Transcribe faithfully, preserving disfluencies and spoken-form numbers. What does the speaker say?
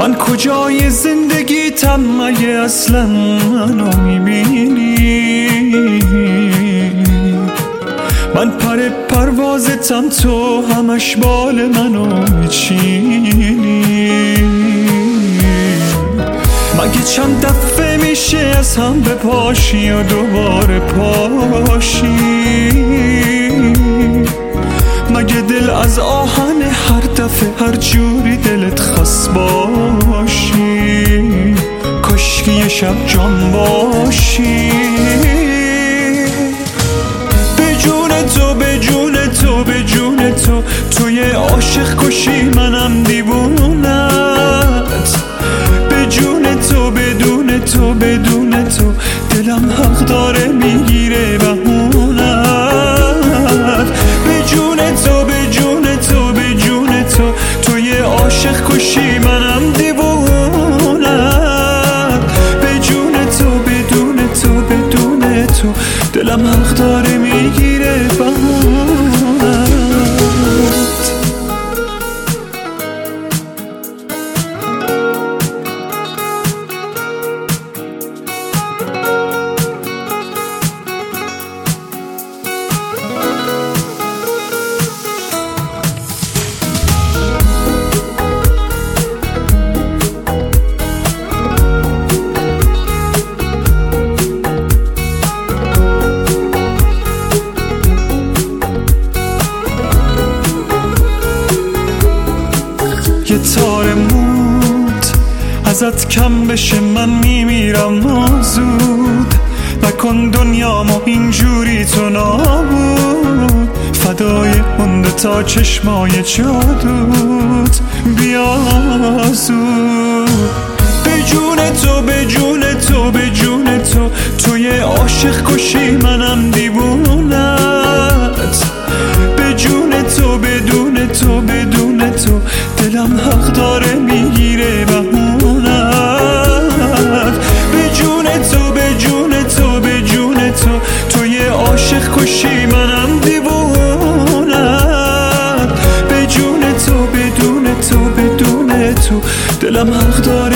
من کجای زندگیتم مگه اصلا منو میبینی؟ من پر پروازتم تو همش بال منو میچینی. مگه چند دفعه میشه از هم بپاشی و دوباره پاشی؟ مگه دل از آهن هر دفعه هر جوری دلت خواست باشی؟ کاشکی یه شب جان باشی. به جون تو به جون تو به جون تو توی عاشق کشی منم دیوونت. به جون تو بدون تو بدون تو دلم حق داره میگیره بهونت. به جون تو به جون تو به جون تو توی عاشق کشی منم دیوونت. به جون تو بدون تو بدون تو دلم حق داره میگیره بهونت. یه تار موت ازت کم بشه من میمیرم زود. نکن دنیامو اینجوری تو نابود. فدای اون تا چشمای جادوت بیا زود. به جون تو به جون تو به جون تو توی عاشق کشی منم دیوونت. به جون تو بدون تو بدون تو دلم حق داره میگیره بهونت. به جون تو به جون تو به جون تو توی عاشق کشی منم دیوونت. به جون تو بدون تو بدون تو دلم حق داره